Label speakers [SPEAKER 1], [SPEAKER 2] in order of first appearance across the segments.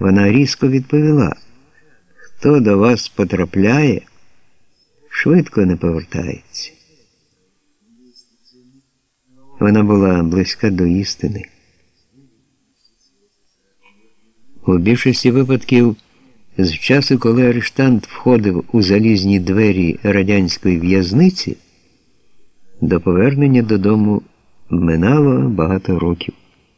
[SPEAKER 1] Вона різко відповіла: «Хто до вас потрапляє, швидко не повертається». Вона була близька до істини. У більшості випадків, з часу, коли арештант входив у залізні двері радянської в'язниці, до повернення додому минало багато років.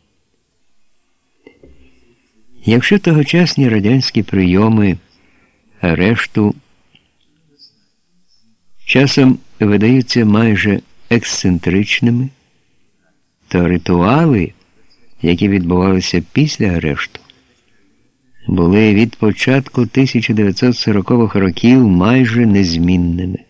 [SPEAKER 1] Якщо тогочасні радянські прийоми арешту часом видаються майже ексцентричними, то ритуали, які відбувалися після арешту, були від початку 1940-х років майже незмінними.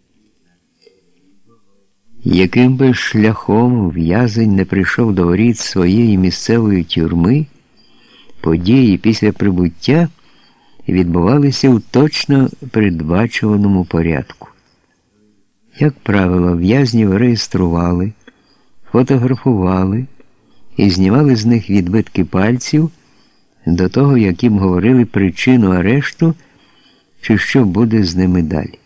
[SPEAKER 1] Яким би шляхом в'язень не прийшов до воріт своєї місцевої тюрми, події після прибуття відбувалися у точно передбачуваному порядку. Як правило, в'язнів реєстрували, фотографували і знімали з них відбитки пальців до того, як їм говорили причину арешту чи що буде з ними далі.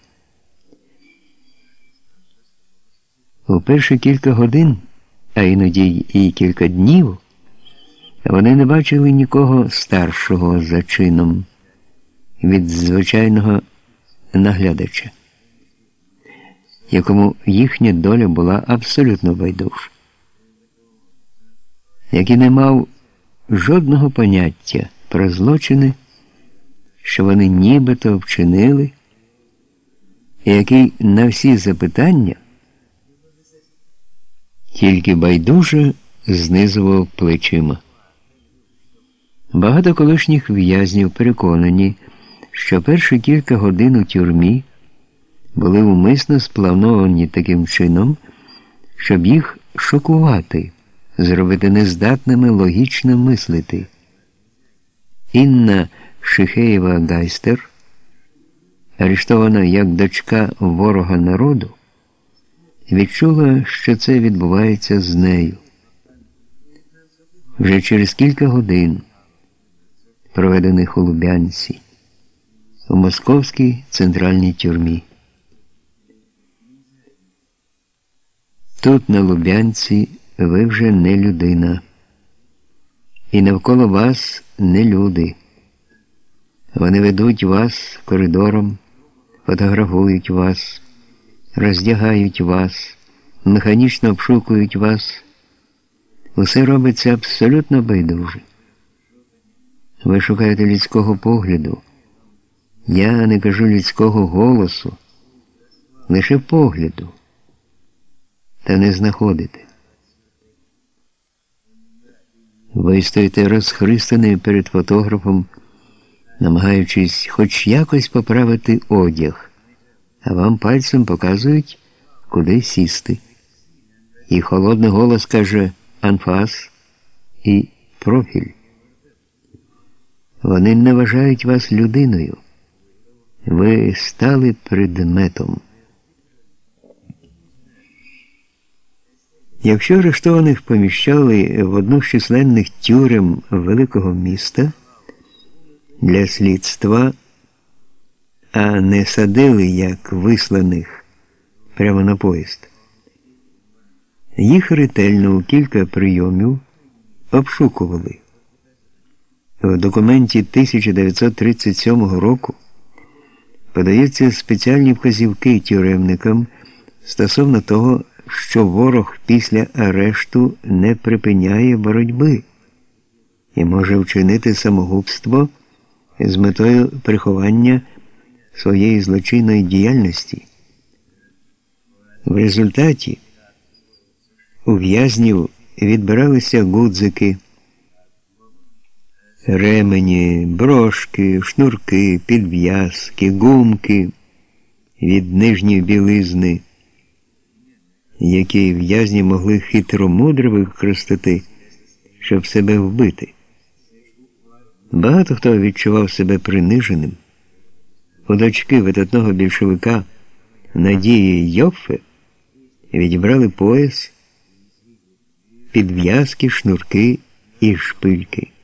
[SPEAKER 1] У перші кілька годин, а іноді і кілька днів, вони не бачили нікого старшого за чином від звичайного наглядача, якому їхня доля була абсолютно байдужа, який не мав жодного поняття про злочини, що вони нібито вчинили, і який на всі запитання тільки байдуже знизував плечима. Багато колишніх в'язнів переконані, що перші кілька годин у тюрмі були умисно сплановані таким чином, щоб їх шокувати, зробити нездатними логічно мислити. Інна Шихеєва-Гайстер, арештована як дочка ворога народу, відчула, що це відбувається з нею. Вже через кілька годин, проведених у Лубянці, у московській центральній тюрмі. Тут, на Лубянці, ви вже не людина. І навколо вас не люди. Вони ведуть вас коридором, фотографують вас, роздягають вас, механічно обшукують вас. Усе робиться абсолютно байдуже. Ви шукаєте людського погляду. Я не кажу людського голосу, лише погляду. Та не знаходите. Ви стоїте розхристаний перед фотографом, намагаючись хоч якось поправити одяг, а вам пальцем показують, куди сісти. І холодний голос каже «анфас» і «профіль». Вони не вважають вас людиною. Ви стали предметом. Якщо арештованих поміщали в одну з численних тюрем великого міста для слідства, а не садили, як висланих, прямо на поїзд, їх ретельно у кілька прийомів обшукували. В документі 1937 року подаються спеціальні вказівки тюремникам стосовно того, що ворог після арешту не припиняє боротьби і може вчинити самогубство з метою приховання своєї злочинної діяльності. В результаті у в'язнів відбиралися гудзики, ремені, брошки, шнурки, підв'язки, гумки від нижньої білизни, які в'язні могли хитромудро використати, щоб себе вбити. Багато хто відчував себе приниженим. У дочки видатного більшовика Надії Йоффе відібрали пояс, підв'язки, шнурки і шпильки.